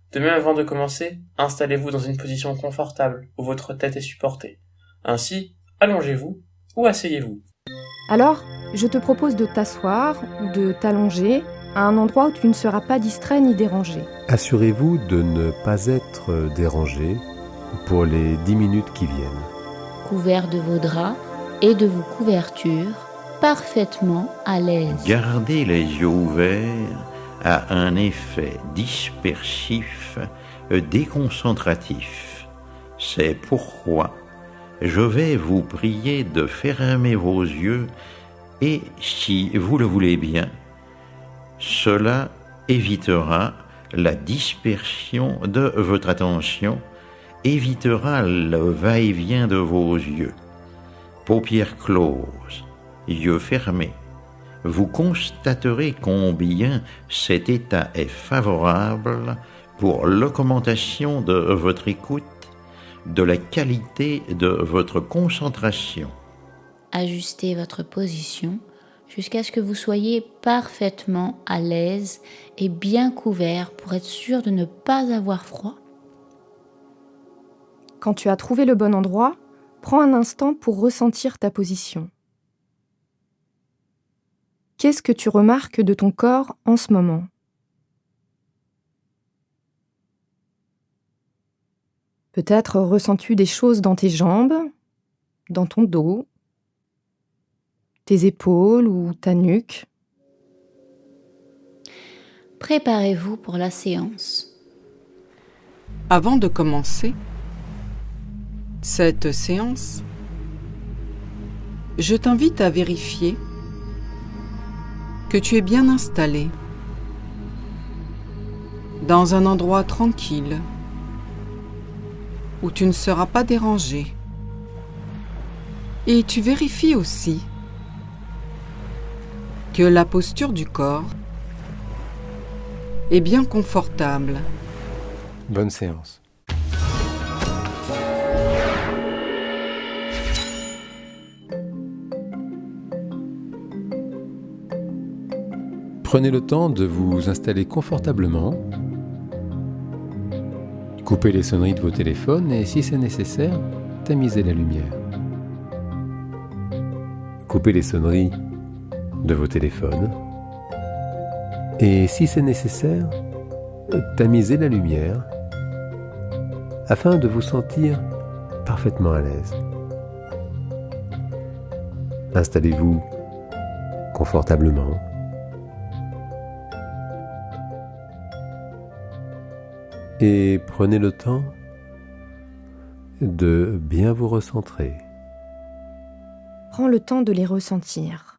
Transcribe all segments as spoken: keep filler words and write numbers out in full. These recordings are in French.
De même, avant de commencer, installez-vous dans une position confortable où votre tête est supportée. Ainsi, allongez-vous ou asseyez-vous. Alors, je te propose de t'asseoir ou de t'allonger à un endroit où tu ne seras pas distrait ni dérangé. Assurez-vous de ne pas être dérangé pour les dix minutes qui viennent. Couvert de vos draps et de vos couvertures, parfaitement à l'aise. Gardez les yeux ouverts a un effet dispersif, déconcentratif. C'est pourquoi je vais vous prier de fermer vos yeux et, si vous le voulez bien, cela évitera la dispersion de votre attention, évitera le va-et-vient de vos yeux. Paupières closes, yeux fermés, vous constaterez combien cet état est favorable pour l'augmentation de votre écoute, de la qualité de votre concentration. Ajustez votre position jusqu'à ce que vous soyez parfaitement à l'aise et bien couvert pour être sûr de ne pas avoir froid. Quand tu as trouvé le bon endroit, prends un instant pour ressentir ta position. Qu'est-ce que tu remarques de ton corps en ce moment ? Peut-être ressens-tu des choses dans tes jambes, dans ton dos, tes épaules ou ta nuque. Préparez-vous pour la séance. Avant de commencer cette séance, je t'invite à vérifier que tu es bien installé dans un endroit tranquille où tu ne seras pas dérangé. Et tu vérifies aussi que la posture du corps est bien confortable. Bonne séance. Prenez le temps de vous installer confortablement. Coupez les sonneries de vos téléphones et, si c'est nécessaire, tamisez la lumière. Coupez les sonneries de vos téléphones et, si c'est nécessaire, tamisez la lumière afin de vous sentir parfaitement à l'aise. Installez-vous confortablement. Et prenez le temps de bien vous recentrer. Prends le temps de les ressentir.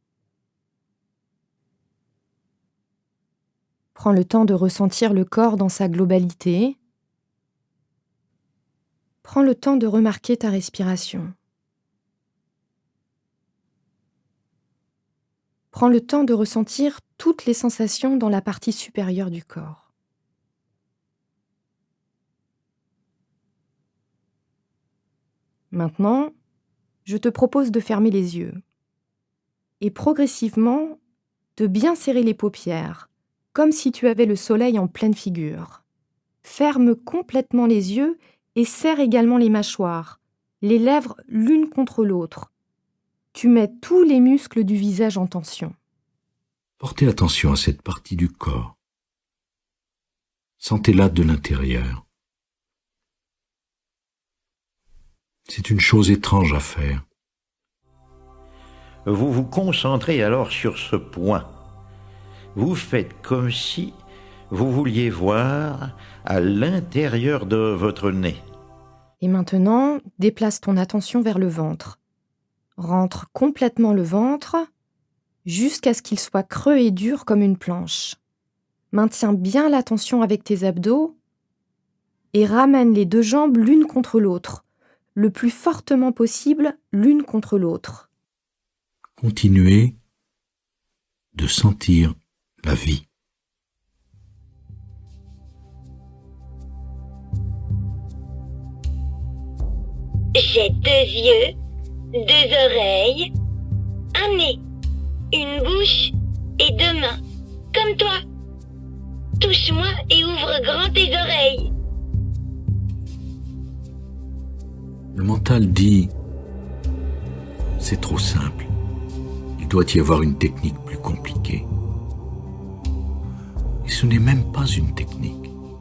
Prends le temps de ressentir le corps dans sa globalité. Prends le temps de remarquer ta respiration. Prends le temps de ressentir toutes les sensations dans la partie supérieure du corps. Maintenant, je te propose de fermer les yeux et progressivement de bien serrer les paupières, comme si tu avais le soleil en pleine figure. Ferme complètement les yeux et serre également les mâchoires, les lèvres l'une contre l'autre. Tu mets tous les muscles du visage en tension. Portez attention à cette partie du corps. Sentez-la de l'intérieur. C'est une chose étrange à faire. Vous vous concentrez alors sur ce point. Vous faites comme si vous vouliez voir à l'intérieur de votre nez. Et maintenant, déplace ton attention vers le ventre. Rentre complètement le ventre jusqu'à ce qu'il soit creux et dur comme une planche. Maintiens bien la tension avec tes abdos et ramène les deux jambes l'une contre l'autre, le plus fortement possible l'une contre l'autre. Continuez de sentir la vie. J'ai deux yeux, deux oreilles, un nez, une bouche et deux mains, comme toi. Tout touche-moi et ouvre grand tes oreilles. Le mental dit « c'est trop simple, il doit y avoir une technique plus compliquée ». Et ce n'est même pas une technique.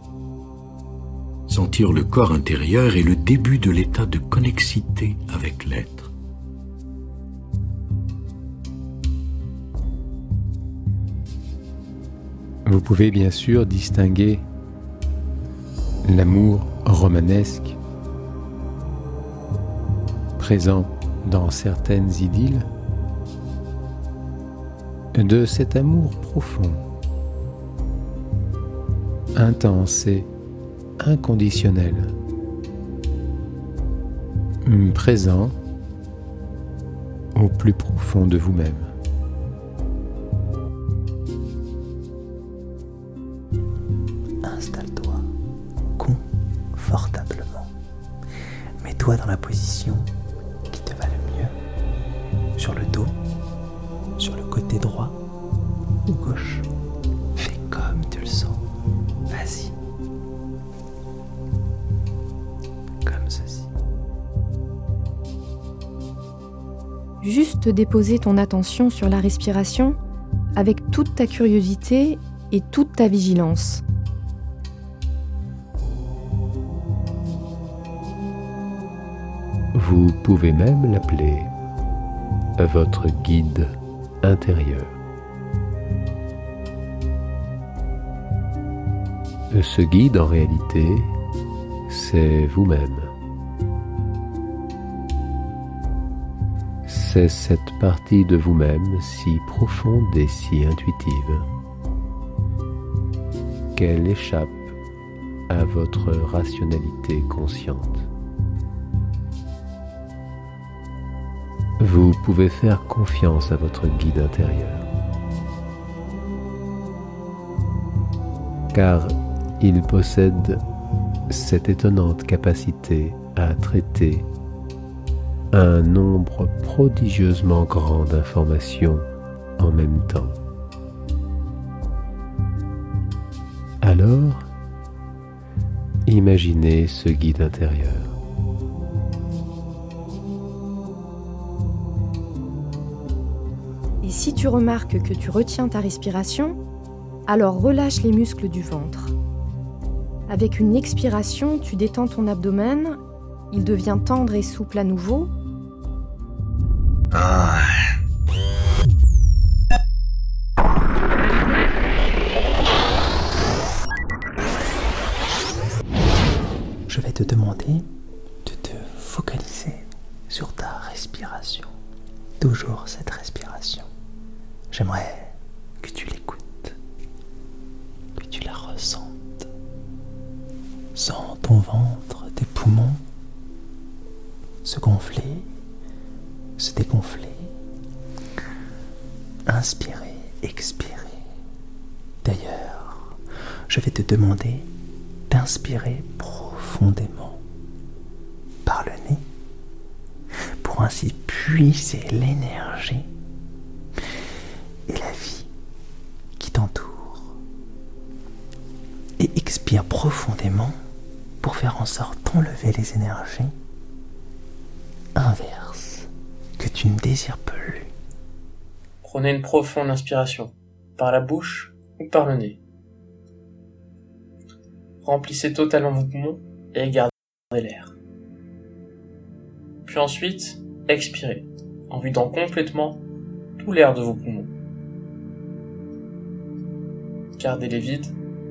Sentir le corps intérieur est le début de l'état de connexité avec l'être. Vous pouvez bien sûr distinguer l'amour romanesque présent dans certaines idylles de cet amour profond, intense et inconditionnel, présent au plus profond de vous-même. Installe-toi confortablement. Mets-toi dans la position qui te va le mieux, sur le dos, sur le côté droit ou gauche. Fais comme tu le sens. Vas-y. Comme ceci. Juste déposer ton attention sur la respiration avec toute ta curiosité et toute ta vigilance. Vous pouvez même l'appeler votre guide intérieur. Ce guide, en réalité, c'est vous-même. C'est cette partie de vous-même si profonde et si intuitive qu'elle échappe à votre rationalité consciente. Vous pouvez faire confiance à votre guide intérieur, car il possède cette étonnante capacité à traiter un nombre prodigieusement grand d'informations en même temps. Alors, imaginez ce guide intérieur. Et si tu remarques que tu retiens ta respiration, alors relâche les muscles du ventre. Avec une expiration, tu détends ton abdomen, il devient tendre et souple à nouveau. Ah. Je vais te demander de te focaliser sur ta respiration. Toujours cette respiration. J'aimerais que tu l'écoutes, que tu la ressentes. Sens ton ventre, tes poumons se gonfler, se dégonfler. Inspirer, expirer. D'ailleurs, je vais te demander d'inspirer profondément par le nez pour ainsi puiser l'énergie et la vie qui t'entoure. Et expire profondément pour faire en sorte d'enlever les énergies inverses que tu ne désires plus. Prenez une profonde inspiration, par la bouche ou par le nez. Remplissez totalement vos poumons et gardez l'air. Puis ensuite, expirez, en vidant complètement tout l'air de vos poumons. Gardez-les vides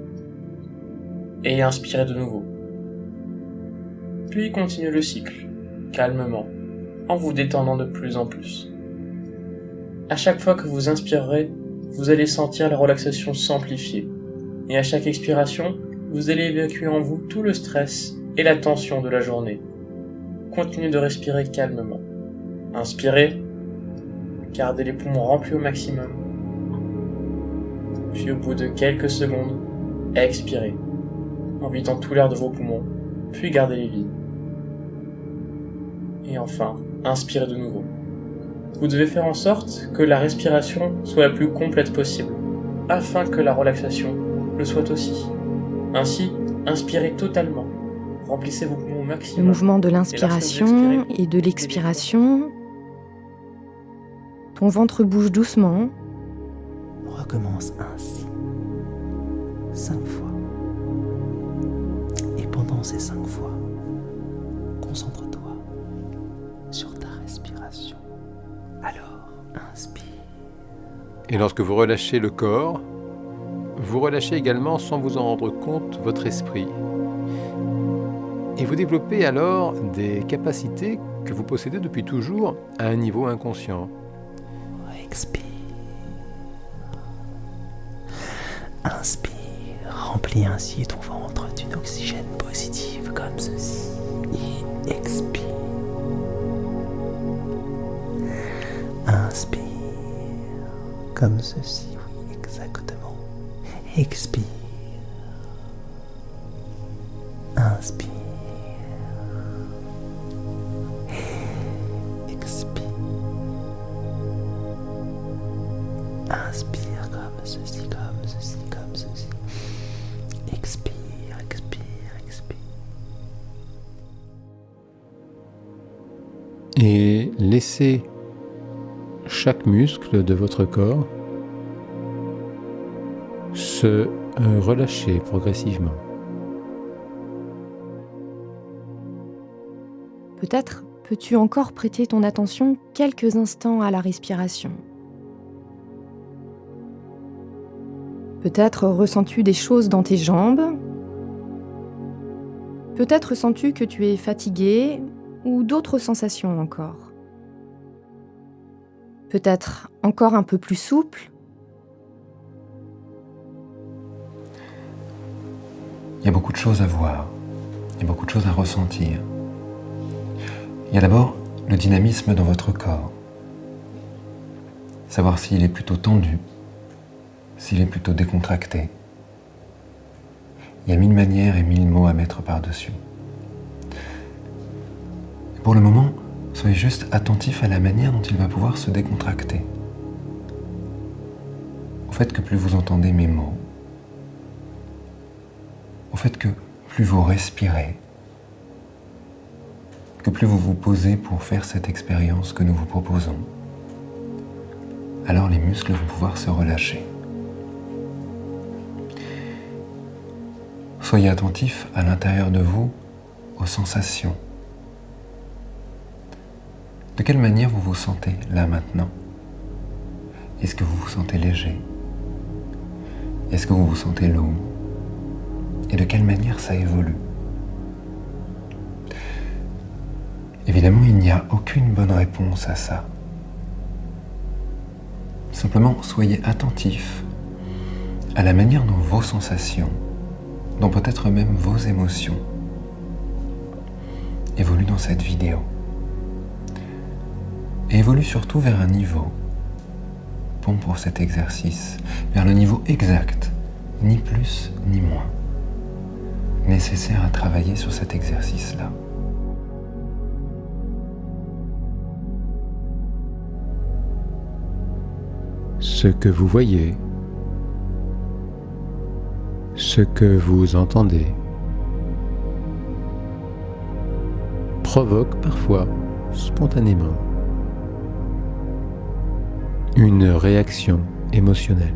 et inspirez de nouveau. Puis continuez le cycle, calmement, en vous détendant de plus en plus. À chaque fois que vous inspirerez, vous allez sentir la relaxation s'amplifier. Et à chaque expiration, vous allez évacuer en vous tout le stress et la tension de la journée. Continuez de respirer calmement. Inspirez, gardez les poumons remplis au maximum. Puis au bout de quelques secondes, expirez, en vidant tout l'air de vos poumons, puis gardez-les vides. Et enfin, inspirez de nouveau. Vous devez faire en sorte que la respiration soit la plus complète possible, afin que la relaxation le soit aussi. Ainsi, inspirez totalement. Remplissez vos poumons au Le maximum. mouvement de Et lorsque vous l'inspiration expirez, et de l'expiration. Ton ventre bouge doucement. Recommence ainsi. Cinq fois. Et pendant ces cinq fois, concentre-toi sur ta respiration. Alors, inspire. Et lorsque vous relâchez le corps, vous relâchez également, sans vous en rendre compte, votre esprit. Et vous développez alors des capacités que vous possédez depuis toujours à un niveau inconscient. Expire. Inspire. Remplis ainsi ton ventre d'une oxygène positive comme ceci. Et expire. Inspire. Comme ceci, oui, exactement. Expire. Inspire. Expire. Inspire comme ceci, comme ceci, comme ceci. Expire, expire, expire. Et laissez chaque muscle de votre corps se euh, relâcher progressivement. Peut-être peux-tu encore prêter ton attention quelques instants à la respiration. Peut-être ressens-tu des choses dans tes jambes. Peut-être sens-tu que tu es fatigué ou d'autres sensations encore. Peut-être encore un peu plus souple. Il y a beaucoup de choses à voir, il y a beaucoup de choses à ressentir. Il y a d'abord le dynamisme dans votre corps. Savoir s'il est plutôt tendu, s'il est plutôt décontracté. Il y a mille manières et mille mots à mettre par-dessus. Pour le moment, soyez juste attentif à la manière dont il va pouvoir se décontracter. Au fait que plus vous entendez mes mots, au fait que plus vous respirez, que plus vous vous posez pour faire cette expérience que nous vous proposons, alors les muscles vont pouvoir se relâcher. Soyez attentif à l'intérieur de vous aux sensations. De quelle manière vous vous sentez là maintenant? Est-ce que vous vous sentez léger? Est-ce que vous vous sentez lourd? Et de quelle manière ça évolue? Évidemment, il n'y a aucune bonne réponse à ça. Simplement, soyez attentif à la manière dont vos sensations, dont peut-être même vos émotions, évoluent dans cette vidéo. Et évoluent surtout vers un niveau, bon pour cet exercice, vers le niveau exact, ni plus ni moins, nécessaire à travailler sur cet exercice-là. Ce que vous voyez, ce que vous entendez, provoque parfois, spontanément, une réaction émotionnelle.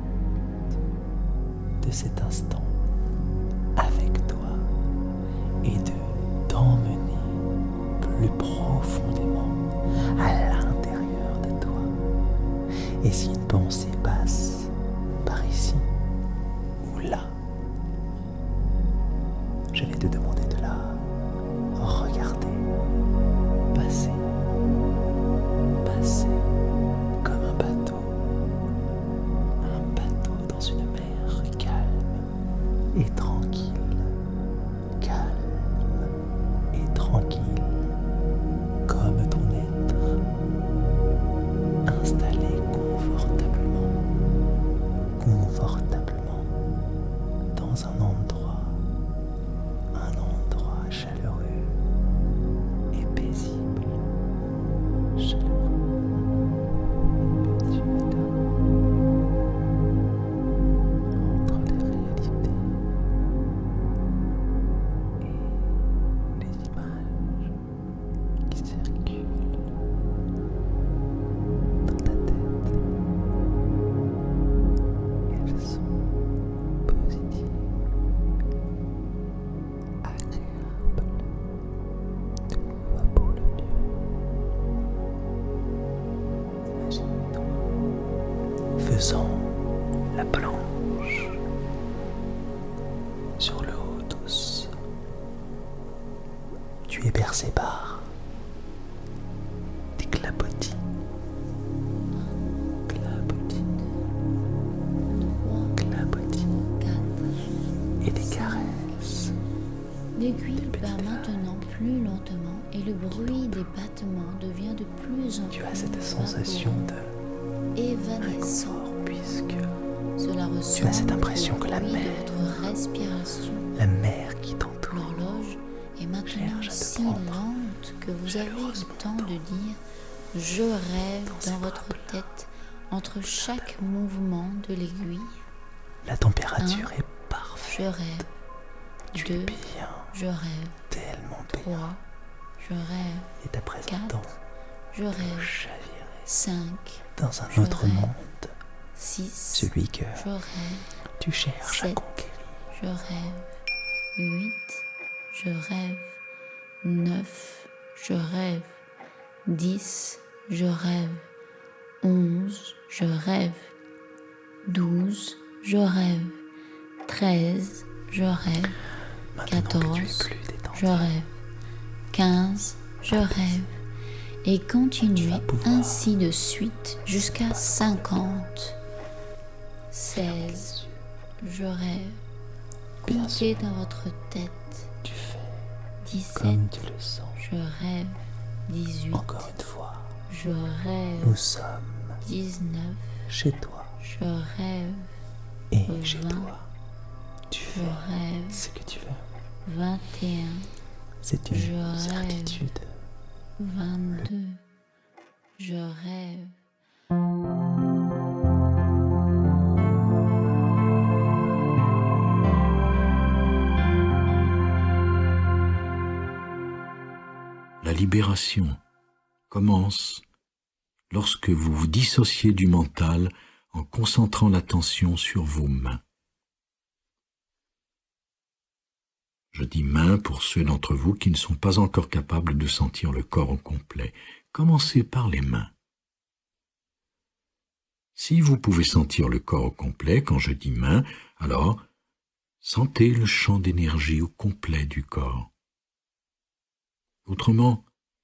De cet instant avec toi et de t'emmener plus profondément à l'intérieur de toi. Et si une pensée passe par ici ou là, je vais te demander de la regarder, passer, passer comme un bateau, un bateau dans une mer calme et tranquille, calme et tranquille, comme ton être, installé confortablement, confortablement dans un endroit, un endroit Tu es bercé par des clapotis. Clapotis. Clapotis. Et des caresses. L'aiguille bat maintenant plus lentement et le bruit des battements devient de plus en plus. Tu as cette sensation de évanescent, puisque cela ressemble tu as cette impression que la au bruit mer, de votre respiration. la mer qui t'entoure, l'horloge est maintenant si lente que vous avez le temps de dire « je rêve » dans votre tête entre chaque mouvement de l'aiguille. La température Un, est parfaite. Je rêve. Tu Deux, es bien, je rêve. tellement bien. Trois, je rêve. Et à présent, Quatre, je rêve. chavirer Cinq, dans un je autre rêve. monde, Six, celui que je rêve. tu cherches à Sept, conquérir. je rêve. Huit, je rêve. Neuf, je rêve. Dix, je rêve. Onze, je rêve. Douze, je rêve. Treize, je rêve. Quatorze, je rêve. Quinze, je rêve. Et continuez ainsi de suite jusqu'à cinquante. Seize, je rêve. Comptez dans votre tête. Tu fais Dix-sept, comme tu le sens. je rêve. Dix-huit, Encore une fois, je rêve. nous sommes Dix-neuf, chez toi. je rêve. Et chez Vingt, toi, tu je fais rêve. ce que tu veux. Vingt et un, C'est une je rêve. certitude. Vingt-deux, je rêve. La libération commence lorsque vous vous dissociez du mental en concentrant l'attention sur vos mains. Je dis mains pour ceux d'entre vous qui ne sont pas encore capables de sentir le corps au complet. Commencez par les mains. Si vous pouvez sentir le corps au complet quand je dis mains, alors sentez le champ d'énergie au complet du corps. Autrement,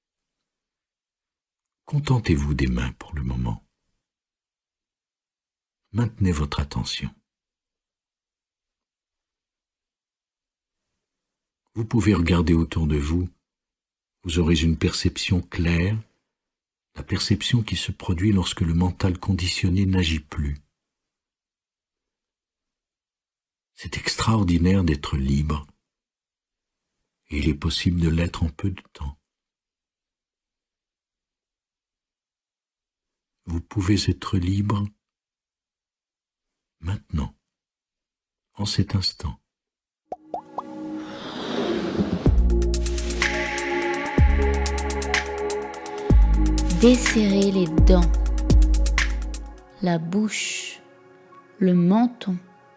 contentez-vous des mains pour le moment. Maintenez votre attention. Vous pouvez regarder autour de vous, vous aurez une perception claire, la perception qui se produit lorsque le mental conditionné n'agit plus. C'est extraordinaire d'être libre, et il est possible de l'être en peu de temps. Vous pouvez être libre maintenant, en cet instant. Desserrez les dents, la bouche, le menton.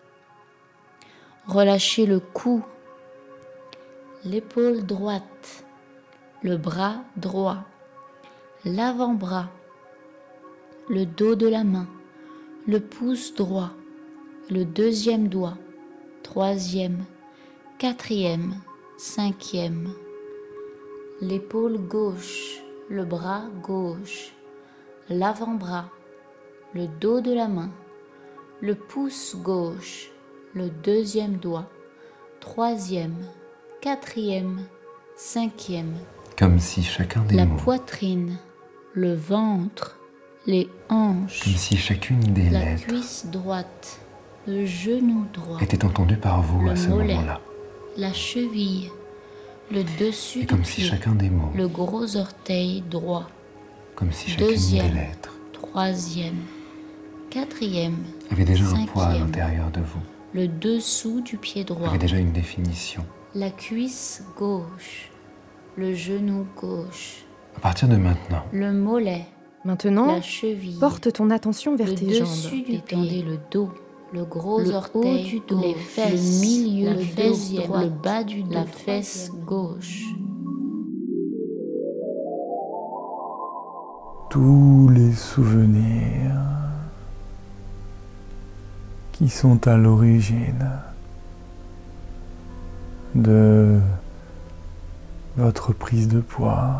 Relâchez le cou, l'épaule droite, le bras droit, l'avant-bras, le dos de la main, le pouce droit, le deuxième doigt, troisième, quatrième, cinquième, l'épaule gauche, le bras gauche, l'avant-bras, le dos de la main, le pouce gauche, le deuxième doigt, troisième, quatrième, cinquième. Comme si chacun des La mots, poitrine, le ventre, les hanches, comme si chacune des la lettres cuisse droite, le genou droit, était entendue par vous le à ce mollet, moment-là. la cheville, le dessus Et du comme si pied, chacun des mots, le gros orteil droit, comme si chacune deuxième, des lettres troisième, quatrième, avait déjà un poids à cinquième, l'intérieur de vous, le dessous du pied droit, avait déjà une définition. la cuisse gauche, le genou gauche, À partir de maintenant, le mollet, Maintenant, la cheville, porte ton attention vers le tes dessus jambes. du pied, le dos, le gros Le orteil haut du dos, dos, les fesses, le milieu la du fesse dos, droite, le bas du dos, la la fesse gauche. Tous les souvenirs qui sont à l'origine de votre prise de poids.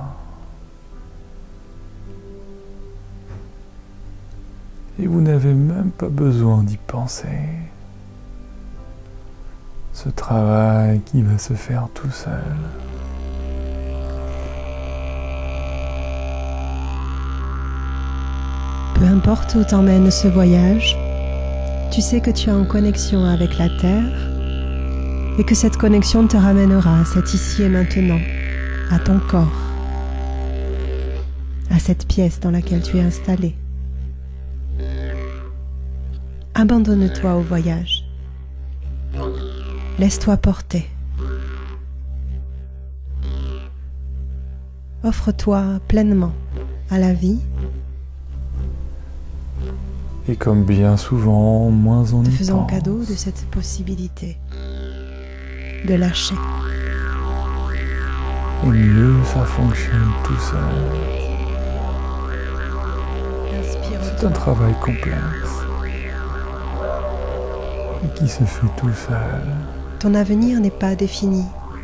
Et vous n'avez même pas besoin d'y penser. Ce travail qui va se faire tout seul. Peu importe où t'emmène ce voyage, tu sais que tu es en connexion avec la Terre et que cette connexion te ramènera à cet ici et maintenant, à ton corps, à cette pièce dans laquelle tu es installé. Abandonne-toi au voyage. Laisse-toi porter. Offre-toi pleinement à la vie. Et comme bien souvent, moins on y Te faisant pense. cadeau de cette possibilité de lâcher. Et mieux ça fonctionne tout seul. C'est un travail complexe. Et qui se fait tout seul. Ton avenir n'est pas défini.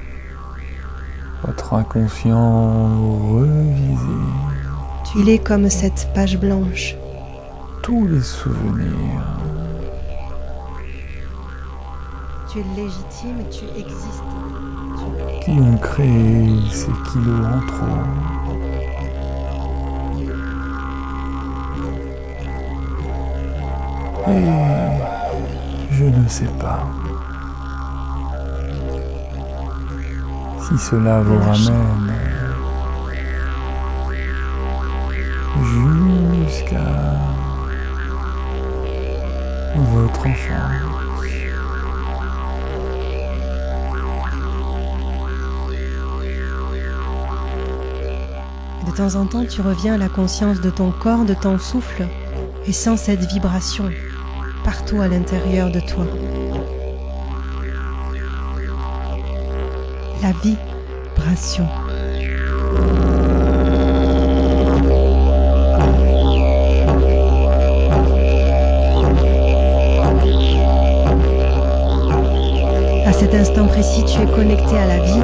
Votre inconscient revisite. Il est comme cette page blanche. Tous les souvenirs. Tu es légitime et tu existes. Tu... Qui ont créé ces kilos en trop. Et je ne sais pas si cela vous ramène jusqu'à votre enfance. De temps en temps, tu reviens à la conscience de ton corps, de ton souffle, et sens cette vibration partout à l'intérieur de toi. La vibration. À cet instant précis, tu es connecté à la vie,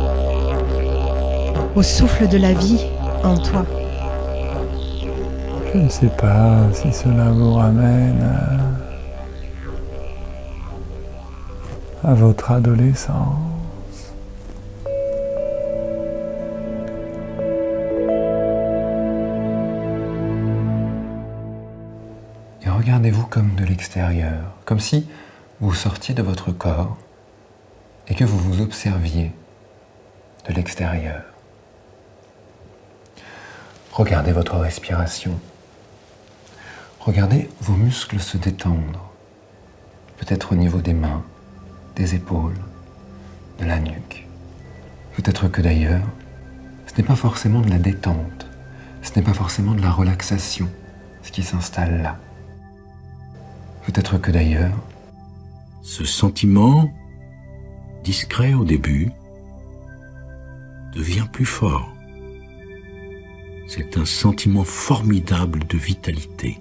au souffle de la vie en toi. Je ne sais pas si cela vous ramène à, à votre adolescence. Et regardez-vous comme de l'extérieur, comme si vous sortiez de votre corps et que vous vous observiez de l'extérieur. Regardez votre respiration. Regardez vos muscles se détendre, peut-être au niveau des mains, des épaules, de la nuque. Peut-être que d'ailleurs, ce n'est pas forcément de la détente, ce n'est pas forcément de la relaxation, ce qui s'installe là. Peut-être que d'ailleurs, ce sentiment, discret au début, devient plus fort. C'est un sentiment formidable de vitalité.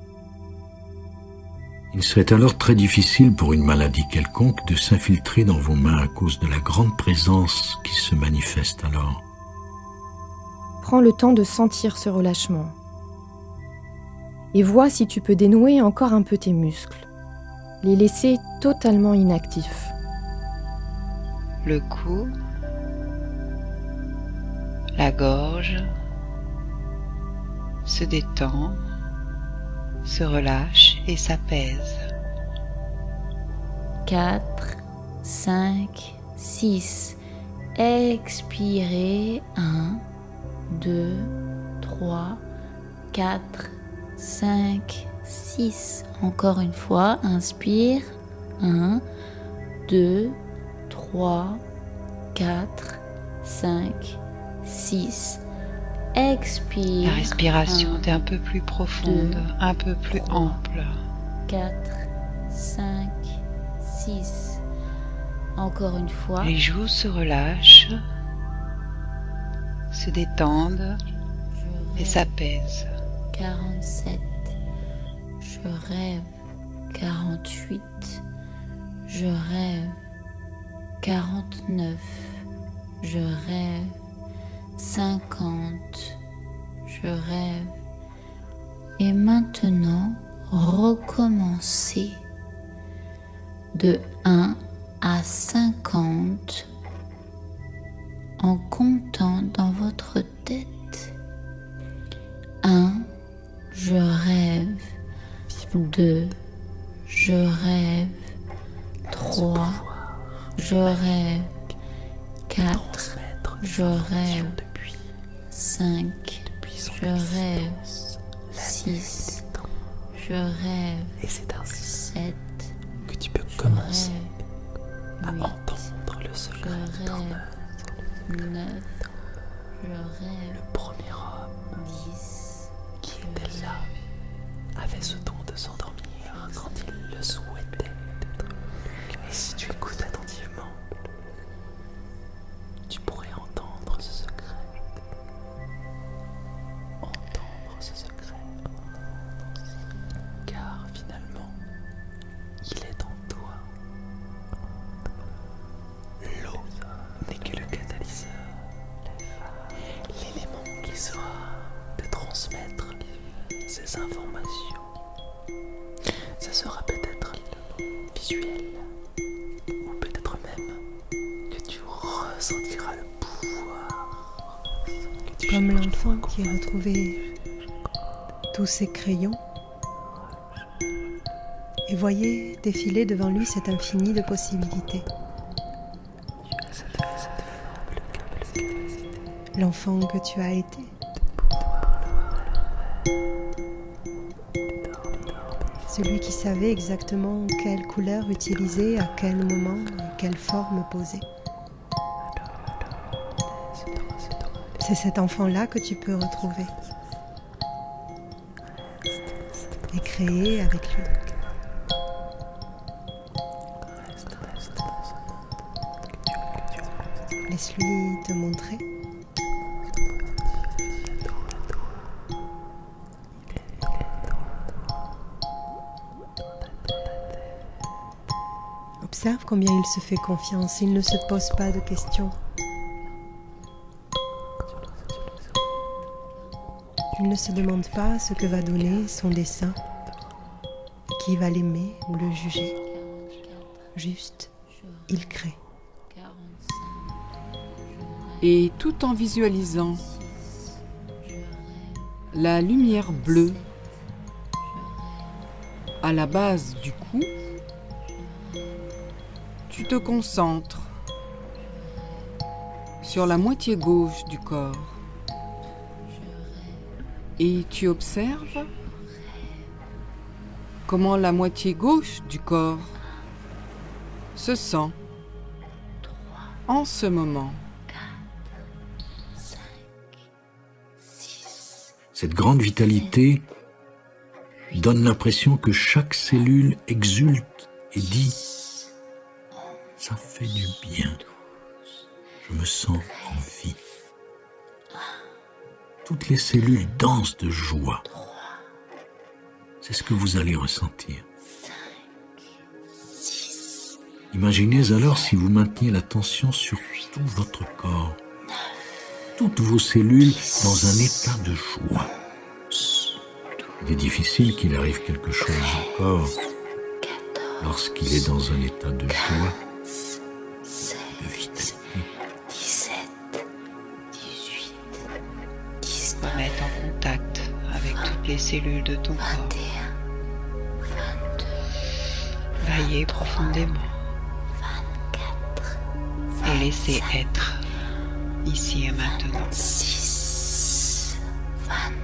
Il serait alors très difficile pour une maladie quelconque de s'infiltrer dans vos mains à cause de la grande présence qui se manifeste alors. Prends le temps de sentir ce relâchement. Et vois si tu peux dénouer encore un peu tes muscles. Les laisser totalement inactifs. Le cou, la gorge se détend, se relâche et s'apaise. quatre, cinq, six. Expirez. un, deux, trois, quatre, cinq, six. Encore une fois, inspire. un, deux, trois, quatre, cinq, six. Expire. La respiration est un peu plus profonde, deux, un peu plus ample. quatre, cinq, six. Encore une fois. Les joues se relâchent, se détendent et s'apaisent. quarante-sept. Je rêve. quarante-huit. Je rêve. quarante-neuf. je rêve. cinquante, je rêve. Et maintenant, recommencez de un à cinquante en comptant dans votre tête. un, je rêve. deux, je rêve. trois, je rêve. quatre, je rêve. cinq, je rêve. six, je rêve. Et c'est ainsi sept, que tu peux commencer à entendre le secret de ton œuvre. neuf, je rêve. Le premier homme dix, qui était là avait ce don de s'endormir quand il le souhaitait. Et si tu écoutes attentivement, tu pourrais entendre ce secret. Entendre ce secret. Car finalement, il est en toi. L'eau n'est que le catalyseur, l'élément qui saura te transmettre ces informations. Ça sera peut-être visuel, ou peut-être même que tu ressentiras le pouvoir. Comme l'enfant qui a retrouvé tous ses crayons et voyait défiler devant lui cet infini de possibilités. L'enfant que tu as été. Celui qui savait exactement quelle couleur utiliser, à quel moment et quelle forme poser. C'est cet enfant-là que tu peux retrouver et créer avec lui. Laisse-lui te montrer. Observe combien il se fait confiance, il ne se pose pas de questions. Il ne se demande pas ce que va donner son dessin, qui va l'aimer ou le juger. Juste, il crée. Et tout en visualisant la lumière bleue à la base du cou, tu te concentres sur la moitié gauche du corps et tu observes comment la moitié gauche du corps se sent en ce moment. Cette grande vitalité donne l'impression que chaque cellule exulte et dit « ça fait du bien, je me sens en vie ». Toutes les cellules dansent de joie. C'est ce que vous allez ressentir. Imaginez alors si vous mainteniez l'attention sur tout votre corps, toutes vos cellules dans un état de joie. Il est difficile qu'il arrive quelque chose au corps lorsqu'il est dans un état de joie, de vitalité. Mettre en contact avec toutes les cellules de ton corps. Veillez profondément et laissez être ici et maintenant. six, vingt